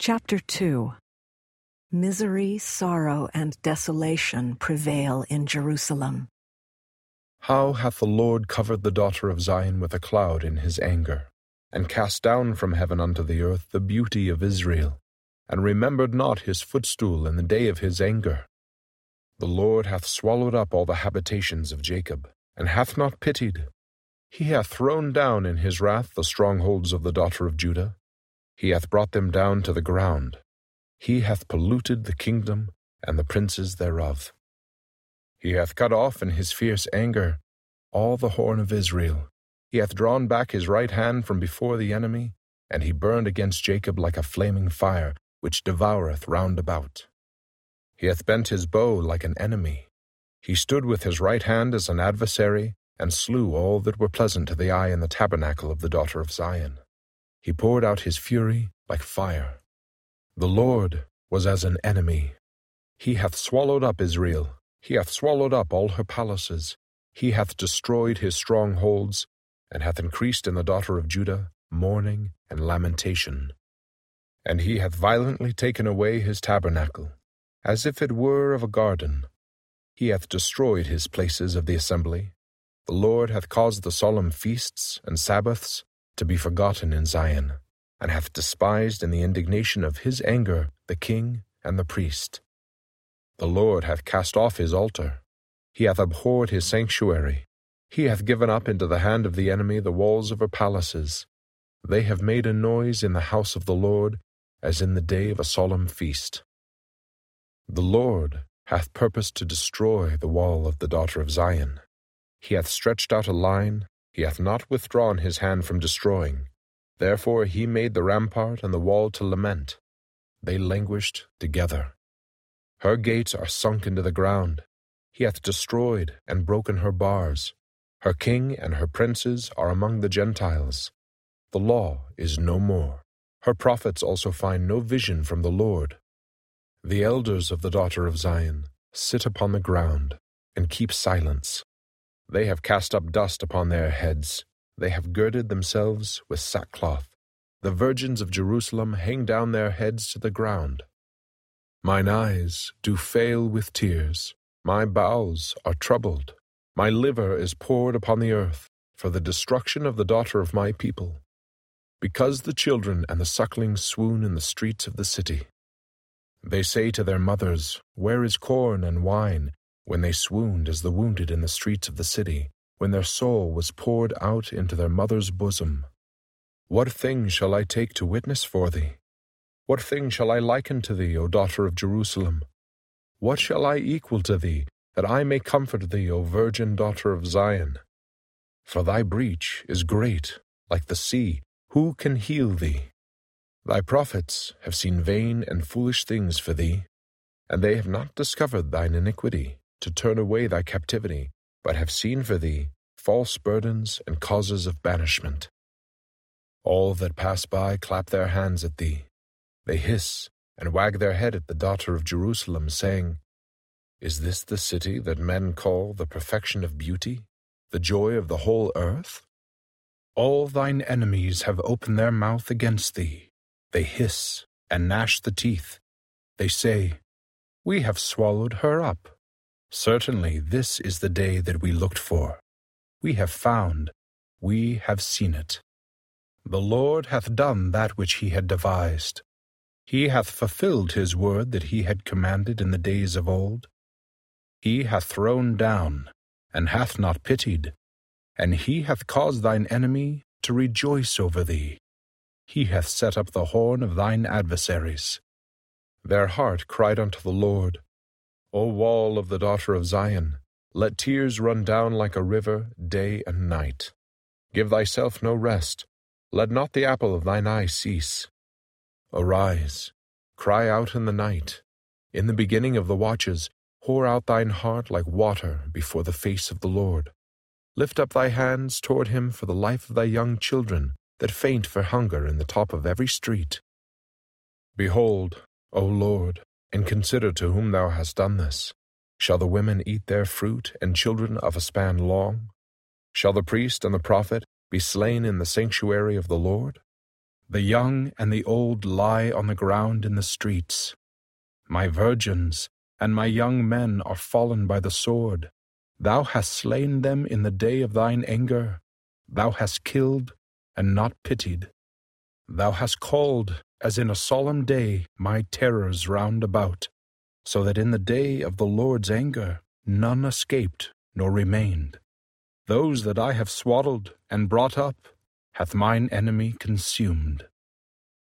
Chapter 2. Misery, sorrow, and desolation prevail in Jerusalem. How hath the Lord covered the daughter of Zion with a cloud in his anger, and cast down from heaven unto the earth the beauty of Israel, and remembered not his footstool in the day of his anger. The Lord hath swallowed up all the habitations of Jacob, and hath not pitied. He hath thrown down in his wrath the strongholds of the daughter of Judah. He hath brought them down to the ground. He hath polluted the kingdom and the princes thereof. He hath cut off in his fierce anger all the horn of Israel. He hath drawn back his right hand from before the enemy, and he burned against Jacob like a flaming fire, which devoureth round about. He hath bent his bow like an enemy. He stood with his right hand as an adversary, and slew all that were pleasant to the eye in the tabernacle of the daughter of Zion. He poured out his fury like fire. The Lord was as an enemy. He hath swallowed up Israel. He hath swallowed up all her palaces. He hath destroyed his strongholds, and hath increased in the daughter of Judah mourning and lamentation. And he hath violently taken away his tabernacle, as if it were of a garden. He hath destroyed his places of the assembly. The Lord hath caused the solemn feasts and Sabbaths to be forgotten in Zion, and hath despised in the indignation of his anger the king and the priest. The Lord hath cast off his altar. He hath abhorred his sanctuary. He hath given up into the hand of the enemy the walls of her palaces. They have made a noise in the house of the Lord, as in the day of a solemn feast. The Lord hath purposed to destroy the wall of the daughter of Zion. He hath stretched out a line. He hath not withdrawn his hand from destroying. Therefore he made the rampart and the wall to lament. They languished together. Her gates are sunk into the ground. He hath destroyed and broken her bars. Her king and her princes are among the Gentiles. The law is no more. Her prophets also find no vision from the Lord. The elders of the daughter of Zion sit upon the ground and keep silence. They have cast up dust upon their heads. They have girded themselves with sackcloth. The virgins of Jerusalem hang down their heads to the ground. Mine eyes do fail with tears. My bowels are troubled. My liver is poured upon the earth for the destruction of the daughter of my people, because the children and the sucklings swoon in the streets of the city. They say to their mothers, Where is corn and wine? When they swooned as the wounded in the streets of the city, when their soul was poured out into their mother's bosom. What thing shall I take to witness for thee? What thing shall I liken to thee, O daughter of Jerusalem? What shall I equal to thee, that I may comfort thee, O virgin daughter of Zion? For thy breach is great, like the sea. Who can heal thee? Thy prophets have seen vain and foolish things for thee, and they have not discovered thine iniquity, to turn away thy captivity, but have seen for thee false burdens and causes of banishment. All that pass by clap their hands at thee. They hiss and wag their head at the daughter of Jerusalem, saying, Is this the city that men call the perfection of beauty, the joy of the whole earth? All thine enemies have opened their mouth against thee. They hiss and gnash the teeth. They say, We have swallowed her up. Certainly this is the day that we looked for. We have found, we have seen it. The Lord hath done that which he had devised. He hath fulfilled his word that he had commanded in the days of old. He hath thrown down, and hath not pitied, and he hath caused thine enemy to rejoice over thee. He hath set up the horn of thine adversaries. Their heart cried unto the Lord, O wall of the daughter of Zion, let tears run down like a river day and night. Give thyself no rest, let not the apple of thine eye cease. Arise, cry out in the night. In the beginning of the watches, pour out thine heart like water before the face of the Lord. Lift up thy hands toward him for the life of thy young children, that faint for hunger in the top of every street. Behold, O Lord, and consider to whom thou hast done this. Shall the women eat their fruit, and children of a span long? Shall the priest and the prophet be slain in the sanctuary of the Lord? The young and the old lie on the ground in the streets. My virgins and my young men are fallen by the sword. Thou hast slain them in the day of thine anger. Thou hast killed and not pitied. Thou hast called, as in a solemn day, my terrors round about, so that in the day of the Lord's anger none escaped nor remained. Those that I have swaddled and brought up hath mine enemy consumed.